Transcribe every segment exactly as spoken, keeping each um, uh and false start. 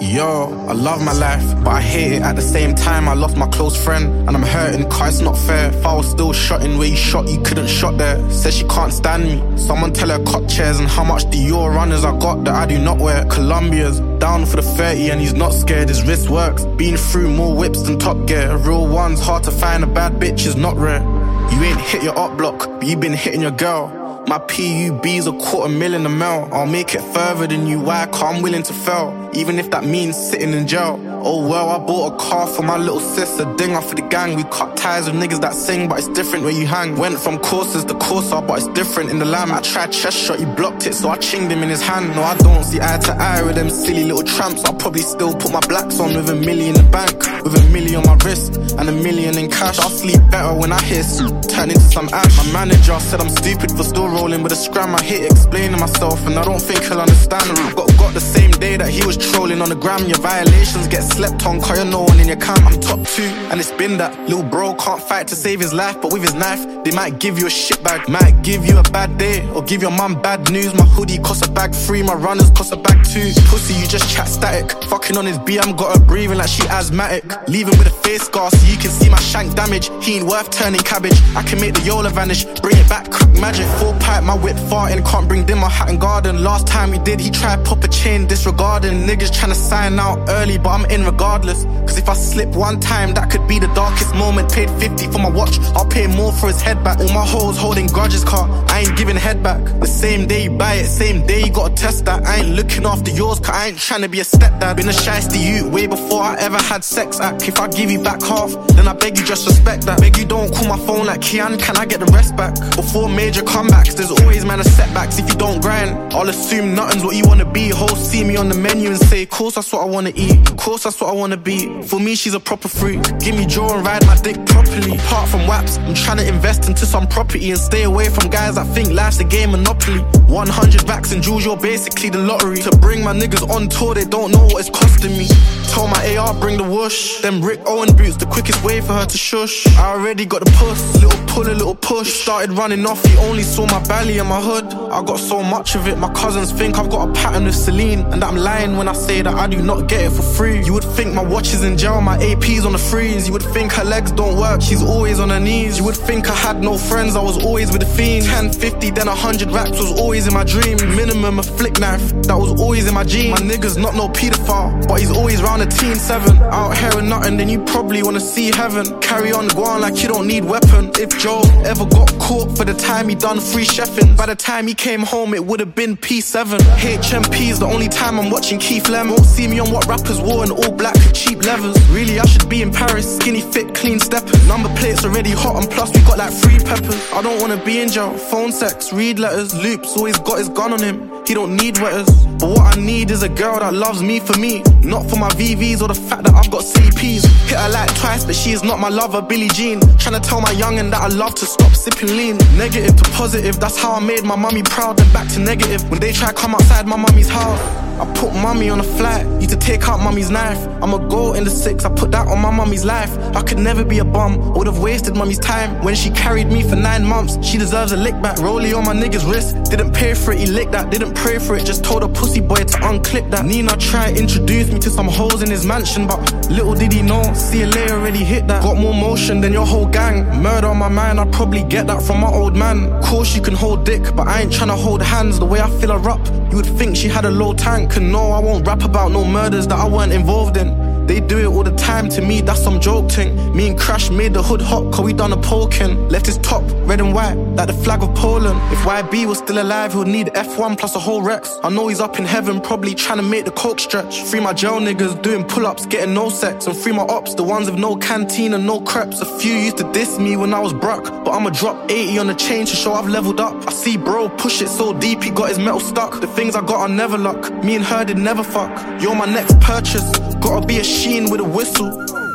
Yo, I love my life, but I hate it at the same time. I lost my close friend, and I'm hurting cause it's not fair. If I was still shotting where you shot, you couldn't shot there. Says she can't stand me. Someone tell her cut chairs and how much Dior runners I got that I do not wear. Colombia's down for the thirty and he's not scared, his wrist works. Been through more whips than Top Gear. A real one's hard to find, a bad bitch is not rare. You ain't hit your up block, but you been hitting your girl. My P U B's a quarter million a mil. I'll make it further than you, why? Cause I'm willing to fail, even if that means sitting in jail. Oh well, I bought a car for my little sis, a dinger for the gang. We cut ties with niggas that sing, but it's different where you hang. Went from courses to Corsa, but it's different in the lamb. I tried chest shot, he blocked it, so I chinged him in his hand. No, I don't see eye to eye with them silly little tramps. I'll probably still put my blacks on with a million in the bank, with a million on my wrist and a million in cash. I'll sleep better when I hear turn into some ash. My manager said I'm stupid for still rolling with a scram. I hate explaining myself and I don't think he'll understand. Got, got the same day that he was trolling on the gram. Your violations get slept on cause you're no one in your camp. I'm top two and it's been that. Little bro can't fight to save his life, but with his knife they might give you a shit bag. Might give you a bad day or give your mum bad news. My hoodie costs a bag three, my runners cost a bag two. Pussy you just chat static, fucking on his B M got her breathing like she asthmatic. Leaving with a face scar so you can see my shank damage. He ain't worth turning cabbage, I can make the Yola vanish. Bring it back, crack magic. Full pipe, my whip farting, can't bring them my hat and garden. Last time we did, he tried pop a chain disregarding. Niggas tryna sign out early, but I'm in regardless. Cause if I slip one time, that could be the darkest moment. Paid fifty for my watch, I'll pay more for his head back. All my hoes holding grudges, car, I ain't giving head back. The same day you buy it, same day you gotta test that. I ain't looking after yours, cause I ain't tryna be a stepdad. Been a shiesty you way before I ever had sex act. If I give you back half, then I beg you just respect that. Beg you don't call my phone like Kian, can I get the rest back? Before major comebacks, there's always man a setbacks. If you don't grind, I'll assume nothing's what you wanna be. Hoes see me on the menu and say, course that's what I wanna eat, course that's what I wanna be. For me she's a proper freak, give me jaw and ride my dick properly. Apart from waps, I'm trying to invest into some property and stay away from guys that think life's a game Monopoly. one hundred racks and jewels, you're basically the lottery. To bring my niggas on tour, they don't know what it's costing me. Told my A R bring the whoosh, them Rick Owen boots, the quickest way for her to shush. I already got the puss, little pull a little push. Started running off, he only saw my belly and my hood. I got so much of it, my cousins think I've got a pattern with Celine. And I'm lying when I say that I do not get it for free. You would think my watch is in gel, my A P's on the freeze. You would think her legs don't work, she's always on her knees. You would think I had no friends, I was always with the fiend. Ten fifty, then a hundred racks was always in my dream. Minimum a flick knife, that was always in my jeans. My nigga's not no pedophile, but he's always round a teen seven. Out here with nothing, then you probably wanna see heaven. Carry on, go on like you don't need weapon. If Joe ever got caught for the time he done free chefing, by the time he came home it would've been P seven. H M P's the only time I'm watching Keith Lem. Won't see me on what rappers wore in all black with cheap levers. Really I should be in Paris, skinny fit, clean steppers. Number plates already hot and plus we got like free peppers. I don't wanna be in jail, phone sex, read letters. Loops always got his gun on him, he don't need wetters. But what I need is a girl that loves me for me, not for my V Vs or the fact that I've got C Ps. Hit her like twice but she is not my lover, Billie Jean. Tryna tell my youngin' that I love to stop sipping lean. Negative to positive, that's how I made my mummy proud. Then back to negative, when they try come outside my mummy's house. I put mummy on a flight, used to take out mummy's knife. I'm a goal in the six, I put that on my mummy's life. I could never be a bum, I would've wasted mummy's time. When she carried me for nine months, she deserves a lick back. Rollie on my nigga's wrist, didn't pay for it, he licked that. Didn't pray for it, just told a pussy boy to unclip that. Nina tried to introduce me to some hoes in his mansion, but little did he know, see you later already hit that. Got more motion than your whole gang, murder on my mind, I'd probably get that from my old man. Course you can hold dick, but I ain't tryna hold hands. The way I fill her up, you would think she had a low tank. And no, I won't rap about no murders that I weren't involved in. They do it all the time, to me that's some joke thing. Me and Crash made the hood hot cause we done a poking. Left his top red and white like the flag of Poland. If Y B was still alive he would need F one plus a whole Rex. I know he's up in heaven probably trying to make the coke stretch. Free my jail niggas doing pull-ups getting no sex. And free my ops, the ones with no canteen and no crepes. A few used to diss me when I was broke, but I'ma drop eighty on the chain to show I've leveled up. I see bro push it so deep he got his metal stuck. The things I got are never luck, me and her did never fuck. You're my next purchase, gotta be a sheen with a whistle.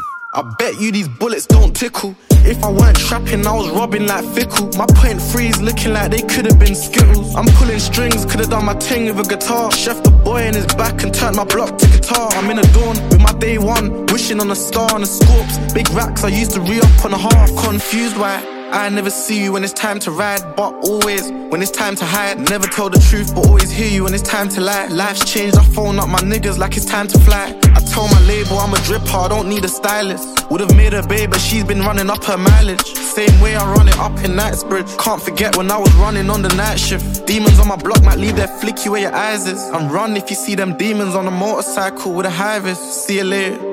I bet you these bullets don't tickle. If I weren't trapping, I was robbing like Fickle. My point threes looking like they could've been Skittles. I'm pulling strings, could've done my ting with a guitar. Chef the boy in his back and turned my block to guitar. I'm in a dawn with my day one, wishing on a star and a scorps. Big racks I used to re-up on a half. Confused why I never see you when it's time to ride, but always when it's time to hide. Never tell the truth, but always hear you when it's time to lie. Life's changed, I phone up my niggas like it's time to fly. I tell my label I'm a dripper, I don't need a stylist. Would've made her babe, but she's been running up her mileage. Same way I run it up in Knightsbridge. Can't forget when I was running on the night shift. Demons on my block might leave their flicky where your eyes is. And run if you see them demons on a motorcycle with a high vis. See you later.